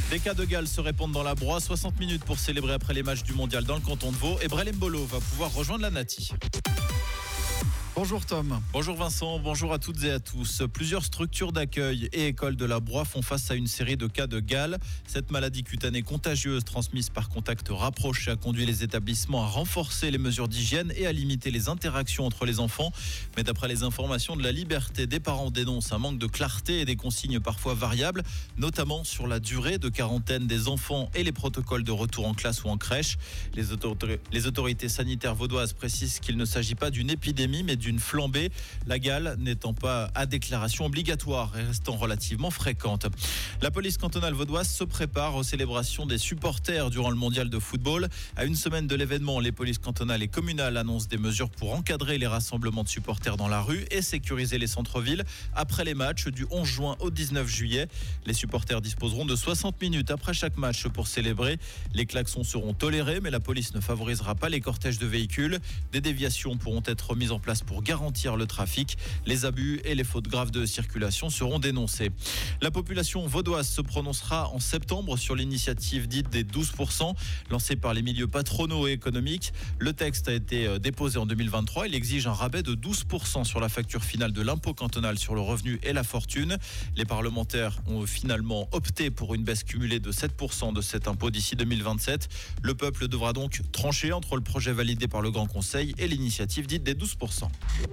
Des cas de Galles se répandent dans la Broye. 60 minutes pour célébrer après les matchs du mondial dans le canton de Vaud. Et Brel Mbolo va pouvoir rejoindre la Nati. Bonjour Tom. Bonjour Vincent, bonjour à toutes et à tous. Plusieurs structures d'accueil et écoles de la Broye font face à une série de cas de Galles. Cette maladie cutanée contagieuse transmise par contact rapproché a conduit les établissements à renforcer les mesures d'hygiène et à limiter les interactions entre les enfants. Mais d'après les informations de la Liberté, des parents dénoncent un manque de clarté et des consignes parfois variables, notamment sur la durée de quarantaine des enfants et les protocoles de retour en classe ou en crèche. Les autorités sanitaires vaudoises précisent qu'il ne s'agit pas d'une épidémie mais d'une flambée, la Galle n'étant pas à déclaration obligatoire et restant relativement fréquente. La police cantonale vaudoise se prépare aux célébrations des supporters durant le mondial de football. À une semaine de l'événement, les polices cantonales et communales annoncent des mesures pour encadrer les rassemblements de supporters dans la rue et sécuriser les centres-villes après les matchs du 11 juin au 19 juillet. Les supporters disposeront de 60 minutes après chaque match pour célébrer. Les klaxons seront tolérés, mais la police ne favorisera pas les cortèges de véhicules. Des déviations pourront être mises en place pour garantir le trafic. Les abus et les fautes graves de circulation seront dénoncés. La population vaudoise se prononcera en septembre sur l'initiative dite des 12% lancée par les milieux patronaux et économiques. Le texte a été déposé en 2023. Il exige un rabais de 12% sur la facture finale de l'impôt cantonal sur le revenu et la fortune. Les parlementaires ont finalement opté pour une baisse cumulée de 7% de cet impôt d'ici 2027. Le peuple devra donc trancher entre le projet validé par le Grand Conseil et l'initiative dite des 12%.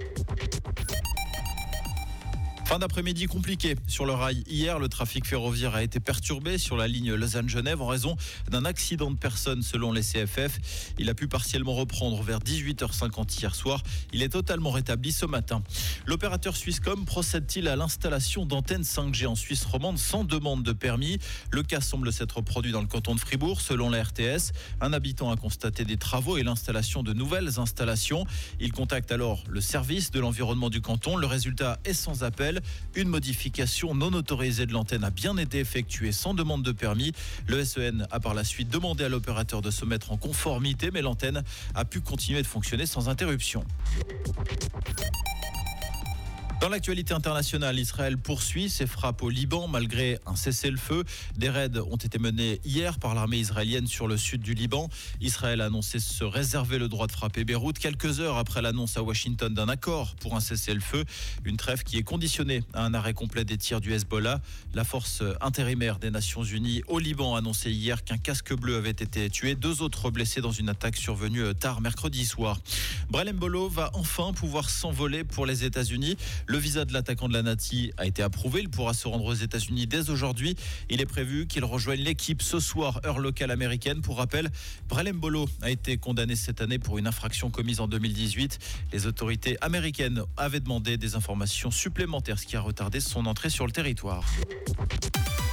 Fin d'après-midi compliqué sur le rail. Hier, le trafic ferroviaire a été perturbé sur la ligne Lausanne-Genève en raison d'un accident de personne selon les CFF. Il a pu partiellement reprendre vers 18h50 hier soir. Il est totalement rétabli ce matin. L'opérateur Swisscom procède-t-il à l'installation d'antennes 5G en Suisse romande sans demande de permis? Le cas semble s'être produit dans le canton de Fribourg. Selon la RTS, un habitant a constaté des travaux et l'installation de nouvelles installations. Il contacte alors le service de l'environnement du canton. Le résultat est sans appel. Une modification non autorisée de l'antenne a bien été effectuée sans demande de permis. Le SEN a par la suite demandé à l'opérateur de se mettre en conformité, mais l'antenne a pu continuer de fonctionner sans interruption. Dans l'actualité internationale, Israël poursuit ses frappes au Liban malgré un cessez-le-feu. Des raids ont été menés hier par l'armée israélienne sur le sud du Liban. Israël a annoncé se réserver le droit de frapper Beyrouth quelques heures après l'annonce à Washington d'un accord pour un cessez-le-feu. Une trêve qui est conditionnée à un arrêt complet des tirs du Hezbollah. La force intérimaire des Nations Unies au Liban a annoncé hier qu'un casque bleu avait été tué. 2 autres blessés dans une attaque survenue tard mercredi soir. Brel Mbolo va enfin pouvoir s'envoler pour les États-Unis. Le visa de l'attaquant de la Nati a été approuvé. Il pourra se rendre aux États-Unis dès aujourd'hui. Il est prévu qu'il rejoigne l'équipe ce soir, heure locale américaine. Pour rappel, Brel Mbolo a été condamné cette année pour une infraction commise en 2018. Les autorités américaines avaient demandé des informations supplémentaires, ce qui a retardé son entrée sur le territoire.